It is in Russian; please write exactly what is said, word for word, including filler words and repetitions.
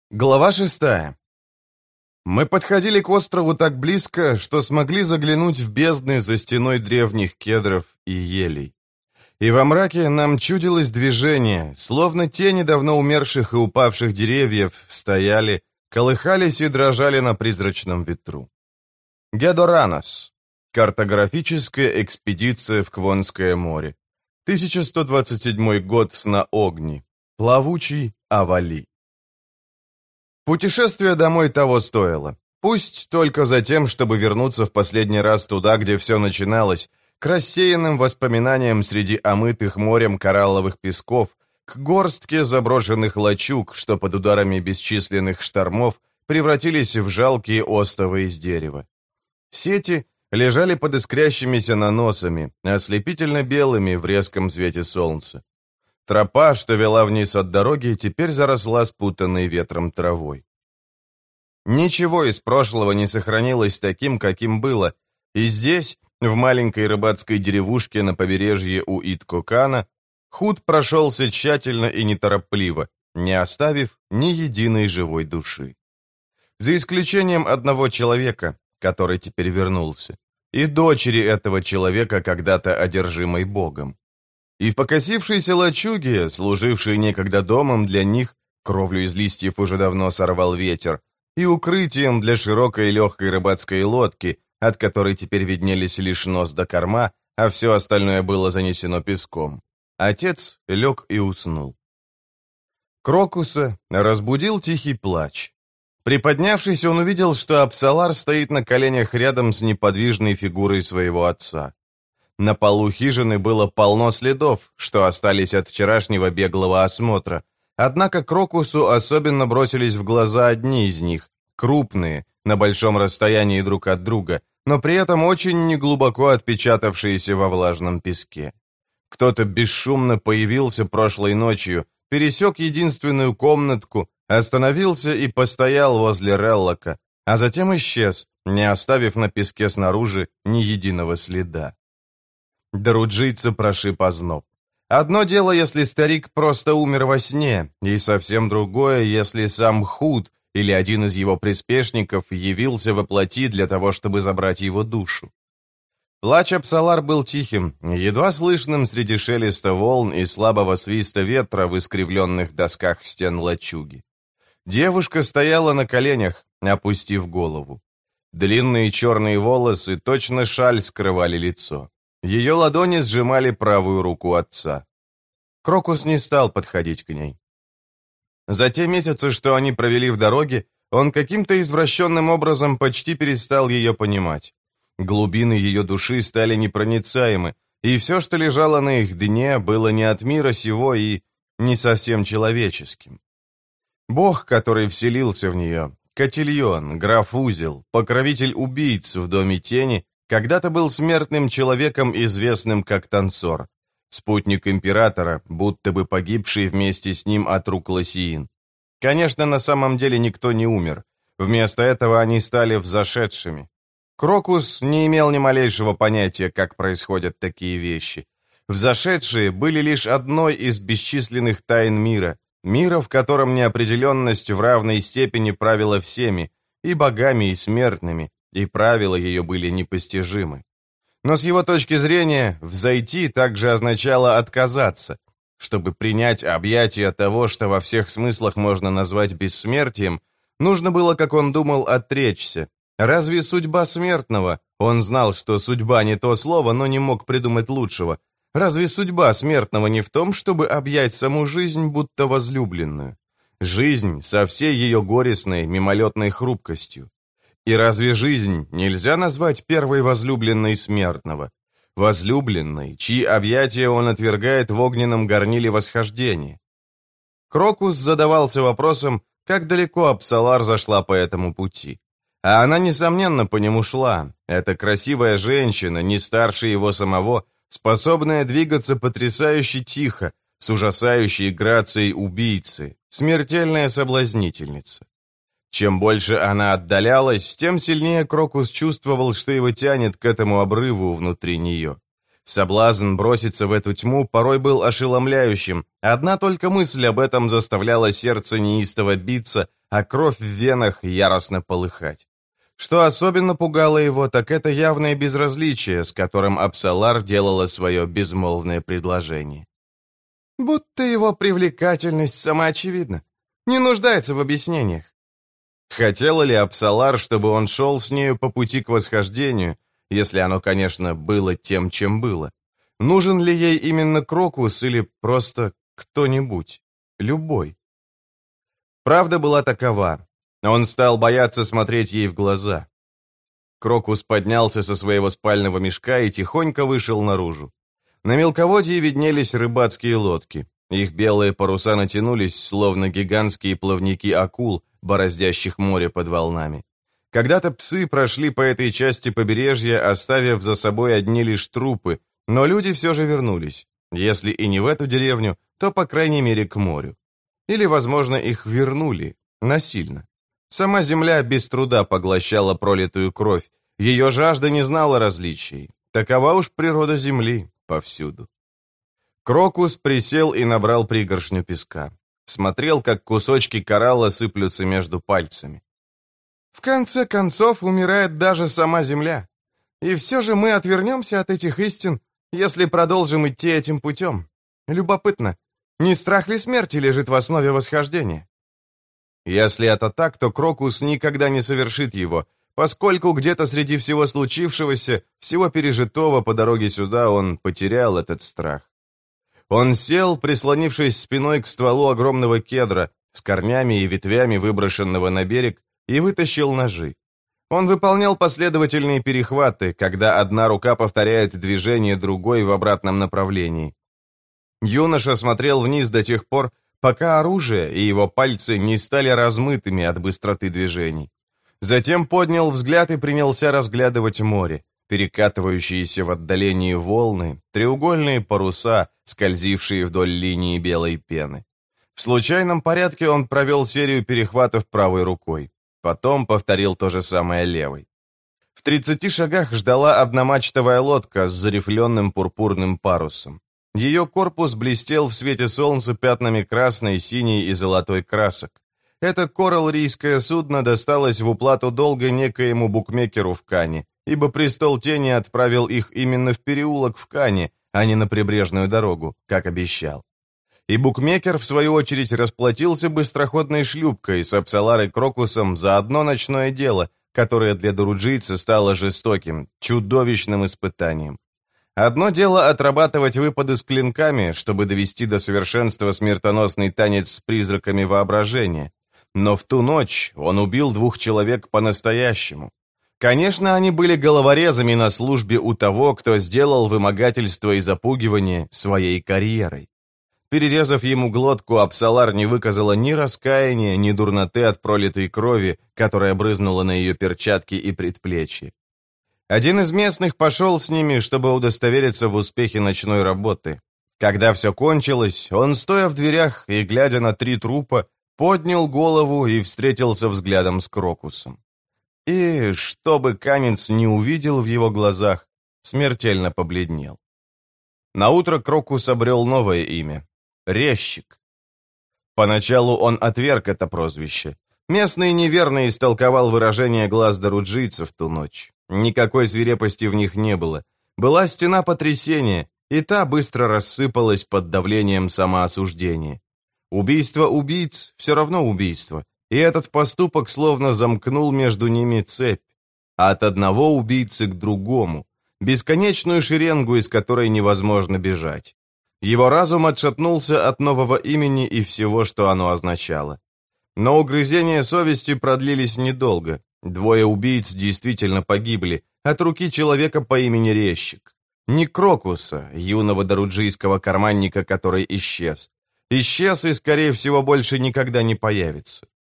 Глава шестая. Мы подходили к острову так близко, что смогли заглянуть в бездны за стеной древних кедров и елей. И во мраке нам чудилось движение, словно тени давно умерших и упавших деревьев стояли, колыхались и дрожали на призрачном ветру. Гедоранос. Картографическая экспедиция в Квонское море. тысяча сто двадцать седьмой год сна Огни. Плавучий Авали. Путешествие домой того стоило. Пусть только за тем, чтобы вернуться в последний раз туда, где все начиналось, к рассеянным воспоминаниям среди омытых морем коралловых песков, к горстке заброшенных лачуг, что под ударами бесчисленных штормов превратились в жалкие остовы из дерева. Сети лежали под искрящимися наносами, ослепительно белыми в резком свете солнца. Тропа, что вела вниз от дороги, теперь заросла спутанной ветром травой. Ничего из прошлого не сохранилось таким, каким было, и здесь, в маленькой рыбацкой деревушке на побережье у Иткокана, Худ прошелся тщательно и неторопливо, не оставив ни единой живой души. За исключением одного человека, который теперь вернулся, и дочери этого человека, когда-то одержимой Богом. И в покосившейся лачуге, служившей некогда домом для них, кровлю из листьев уже давно сорвал ветер, и укрытием для широкой легкой рыбацкой лодки, от которой теперь виднелись лишь нос до корма, а все остальное было занесено песком. Отец лег и уснул. Крокуса разбудил тихий плач. Приподнявшись, он увидел, что Апсалар стоит на коленях рядом с неподвижной фигурой своего отца. На полу хижины было полно следов, что остались от вчерашнего беглого осмотра. Однако Крокусу особенно бросились в глаза одни из них, крупные, на большом расстоянии друг от друга, но при этом очень неглубоко отпечатавшиеся во влажном песке. Кто-то бесшумно появился прошлой ночью, пересек единственную комнатку, остановился и постоял возле Реллока, а затем исчез, не оставив на песке снаружи ни единого следа. Даруджийца прошиб озноб. Одно дело, если старик просто умер во сне, и совсем другое, если сам Худ или один из его приспешников явился во плоти для того, чтобы забрать его душу. Плач Апсалар был тихим, едва слышным среди шелеста волн и слабого свиста ветра в искривленных досках стен лачуги. Девушка стояла на коленях, опустив голову. Длинные черные волосы, точно шаль, скрывали лицо. Ее ладони сжимали правую руку отца. Крокус не стал подходить к ней. За те месяцы, что они провели в дороге, он каким-то извращенным образом почти перестал ее понимать. Глубины ее души стали непроницаемы, и все, что лежало на их дне, было не от мира сего и не совсем человеческим. Бог, который вселился в нее, Котильон, граф Узел, покровитель убийц в Доме Тени, когда-то был смертным человеком, известным как Танцор, спутник императора, будто бы погибший вместе с ним от рук Лосиин. Конечно, на самом деле никто не умер. Вместо этого они стали взошедшими. Крокус не имел ни малейшего понятия, как происходят такие вещи. Взошедшие были лишь одной из бесчисленных тайн мира, мира, в котором неопределенность в равной степени правила всеми, и богами, и смертными, и правила ее были непостижимы. Но с его точки зрения, взойти также означало отказаться. Чтобы принять объятие того, что во всех смыслах можно назвать бессмертием, нужно было, как он думал, отречься. Разве судьба смертного? Он знал, что судьба не то слово, но не мог придумать лучшего. Разве судьба смертного не в том, чтобы объять саму жизнь, будто возлюбленную? Жизнь со всей ее горестной, мимолетной хрупкостью. И разве жизнь нельзя назвать первой возлюбленной смертного? Возлюбленной, чьи объятия он отвергает в огненном горниле восхождения? Крокус задавался вопросом, как далеко Апсалар зашла по этому пути. А она, несомненно, по нему шла. Эта красивая женщина, не старше его самого, способная двигаться потрясающе тихо, с ужасающей грацией убийцы, смертельная соблазнительница. Чем больше она отдалялась, тем сильнее Крокус чувствовал, что его тянет к этому обрыву внутри нее. Соблазн броситься в эту тьму порой был ошеломляющим. Одна только мысль об этом заставляла сердце неистово биться, а кровь в венах яростно полыхать. Что особенно пугало его, так это явное безразличие, с которым Апсалар делала свое безмолвное предложение. Будто его привлекательность самоочевидна, не нуждается в объяснениях. Хотела ли Апсалар, чтобы он шел с нею по пути к восхождению, если оно, конечно, было тем, чем было? Нужен ли ей именно Крокус или просто кто-нибудь, любой? Правда была такова. Он стал бояться смотреть ей в глаза. Крокус поднялся со своего спального мешка и тихонько вышел наружу. На мелководье виднелись рыбацкие лодки. Их белые паруса натянулись, словно гигантские плавники акул, бороздящих море под волнами. Когда-то псы прошли по этой части побережья, оставив за собой одни лишь трупы, но люди все же вернулись. Если и не в эту деревню, то, по крайней мере, к морю. Или, возможно, их вернули насильно. Сама земля без труда поглощала пролитую кровь. Ее жажда не знала различий. Такова уж природа земли повсюду. Крокус присел и набрал пригоршню песка. Смотрел, как кусочки коралла сыплются между пальцами. В конце концов, умирает даже сама земля. И все же мы отвернемся от этих истин, если продолжим идти этим путем. Любопытно, не страх ли смерти лежит в основе восхождения? Если это так, то Крокус никогда не совершит его, поскольку где-то среди всего случившегося, всего пережитого по дороге сюда, он потерял этот страх. Он сел, прислонившись спиной к стволу огромного кедра, с корнями и ветвями выброшенного на берег, и вытащил ножи. Он выполнял последовательные перехваты, когда одна рука повторяет движение другой в обратном направлении. Юноша смотрел вниз до тех пор, пока оружие и его пальцы не стали размытыми от быстроты движений. Затем поднял взгляд и принялся разглядывать море, перекатывающиеся в отдалении волны, треугольные паруса, скользившие вдоль линии белой пены. В случайном порядке он провел серию перехватов правой рукой. Потом повторил то же самое левой. В тридцати шагах ждала одномачтовая лодка с зарифленным пурпурным парусом. Ее корпус блестел в свете солнца пятнами красной, синей и золотой красок. Это кораллрийское судно досталось в уплату долга некоему букмекеру в Кане, ибо престол тени отправил их именно в переулок в Кане, а не на прибрежную дорогу, как обещал. И букмекер, в свою очередь, расплатился быстроходной шлюпкой с Апсаларой Крокусом за одно ночное дело, которое для доруджийца стало жестоким, чудовищным испытанием. Одно дело отрабатывать выпады с клинками, чтобы довести до совершенства смертоносный танец с призраками воображения. Но в ту ночь он убил двух человек по-настоящему. Конечно, они были головорезами на службе у того, кто сделал вымогательство и запугивание своей карьерой. Перерезав ему глотку, Апсалар не выказала ни раскаяния, ни дурноты от пролитой крови, которая брызнула на ее перчатки и предплечье. Один из местных пошел с ними, чтобы удостовериться в успехе ночной работы. Когда все кончилось, он, стоя в дверях и глядя на три трупа, поднял голову и встретился взглядом с Крокусом. И, чтобы Канец не увидел в его глазах, смертельно побледнел. Наутро Крокус обрел новое имя — Резчик. Поначалу он отверг это прозвище. Местный неверно истолковал выражение глаз доруджийца в ту ночь. Никакой свирепости в них не было. Была стена потрясения, и та быстро рассыпалась под давлением самоосуждения. Убийство убийц — все равно убийство, и этот поступок словно замкнул между ними цепь. От одного убийцы к другому, бесконечную шеренгу, из которой невозможно бежать. Его разум отшатнулся от нового имени и всего, что оно означало. Но угрызения совести продлились недолго. Двое убийц действительно погибли от руки человека по имени Резчик. Не Крокуса, юного доруджийского карманника, который исчез. Исчез и, скорее всего, больше никогда не появится.